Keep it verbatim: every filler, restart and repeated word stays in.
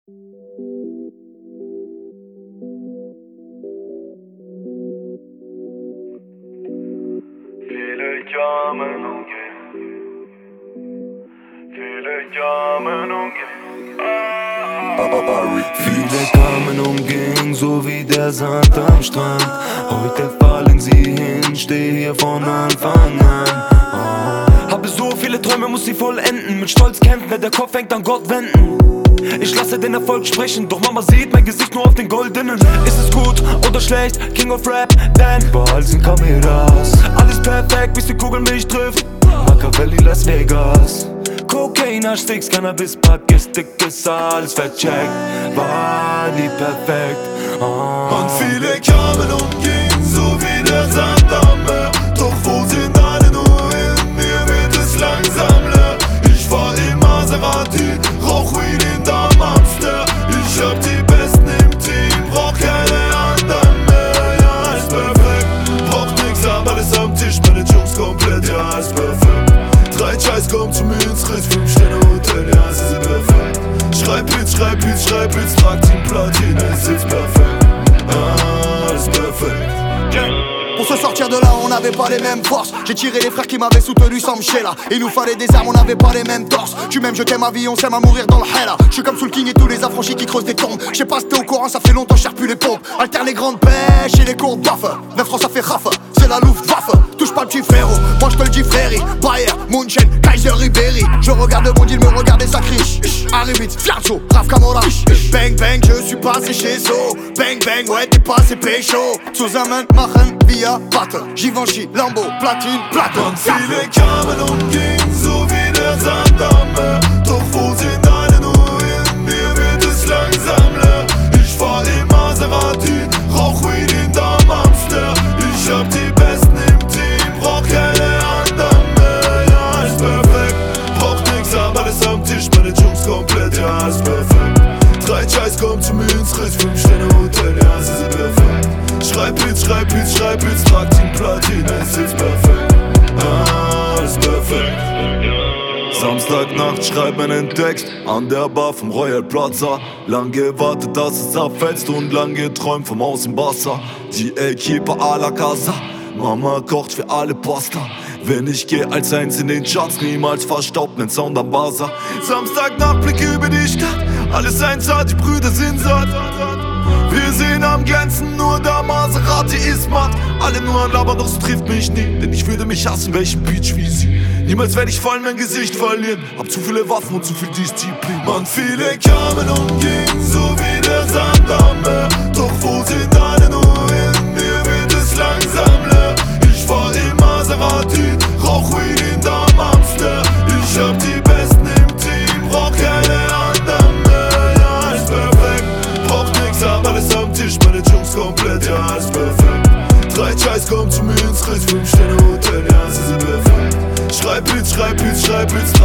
Viele Jahren umgehen, viele Jahren umgehen. Viele kamen und gingen, so wie der Sand am Strand. Heute fallen sie hin, steh hier von Anfang an. Oh. Habe so viele Träume, muss sie vollenden. Mit Stolz kämpfen, wer der Kopf hängt, an Gott wenden. Ich lasse den Erfolg sprechen, doch Mama sieht mein Gesicht nur auf den goldenen. Ist es gut oder schlecht? King of Rap, denn überall sind Kameras. Alles perfekt, bis die Kugel mich trifft. Machiavelli, Las Vegas. Cocaine, Sticks, Cannabis, Pack ist dick, ist alles vercheckt. War nie perfekt. Oh. Und viele kamen und gingen, so wie der Sand am Meer. Doch wo sind alle nur hin? Mir wird es langsam leer. Ich fahr im Maserati, rauch Weed in Damamster. Ich hab die Besten im Team, brauch keine anderen mehr. Ja, ist perfekt, brauch nix, hab alles am Tisch, meine Jungs komplett, ja, ist perfekt. Drei Scheiß kommen zu mir ins Riss, fünf Sterne Hotel, ja, sie sind perfekt. Schreib Hits, schreib Hits, schreib Hits, trag Team Platine, es ist perfekt. Ah, c'est perfect. Pour se sortir de là, on n'avait pas les mêmes forces. J'ai tiré les frères qui m'avaient soutenu sans me là. Il nous fallait des armes, on n'avait pas les mêmes torses. Tu m'aimes, je t'aime, ma vie, on s'aime à mourir dans le hella. J'suis comme Soul King et tous les affranchis qui creusent des tombes. J'sais pas si t'es au courant, ça fait longtemps, j'cherche plus les pompes. Alterne les grandes pêches et les cours d'off. neuf francs ça fait raffe, c'est la Luftwaffe. Touche pas le petit frérot, moi j'te le dis fréré. Bayer, Munchen, Kaiser, Ribéry. Je regarde mon deal, me regarde et ça crie. Arrivitz, Fianzo, Raf Camora. Bang bang, je suis passé chez So. Bang bang, ouais t'es passé pécho. Zusammen machen wir Battle. Givenchy, Lambo, Platine, Platte. Und viele kamen und gingen, so wie der Sand am Meer. Doch wo sind alle nur hin? Mir wird es langsam leer. Ich fahr im Maserati, rauch Weed in Damamster. Ich hab die Besten im Team, brauch keine anderen mehr. Ja, ist perfekt, brauch nix, hab alles am Tisch, meine Jungs komplett, ja, ist perfekt. Drei Scheiß kommen zu mir ins Riss, fünf Sterne Hotel, ja, sie sind perfekt. Schreib Hits, schreib Hits, schreib Hits, trag Team Platine, es ist perfekt. Ah, ist perfekt. Samstagnacht, schreib einen Text an der Bar vom Royal Plaza. Lang gewartet, dass es abfällt und lang geträumt vom Außenwasser. Die Equipe à la casa, Mama kocht für alle Pasta. Wenn ich geh als eins in den Charts, niemals verstaubt, nen Sound am Buzzer. Samstagnacht, Blick über die Stadt, alles eins hat, die Brüder sind satt. Wir sehen am Glänzen, nur der Maserati ist matt. Alle nur an Labern, doch es trifft mich nie. Denn ich würde mich hassen, welchen Beach wie sie. Niemals werde ich fallen, mein Gesicht verlieren. Hab zu viele Waffen und zu viel Disziplin. Mann, viele kamen und gingen, so wie der Sand am Meer. Doch wo sind alle nur hin? Mir wird es langsam leer. Ich fahr im Maserati, rauch Weed in Damamster. Ich hab die Besten im Team, brauch keine anderen mehr. Ja, ist perfekt, brauch nix, hab alles am Tisch, meine Jungs komplett, ja, ist perfekt. Drei Scheiß kommen zu mir ins Riss, fünf Sterne Hotel, ja, sie sind perfekt. Schreib Hits, schreib Hits, schreib Hits,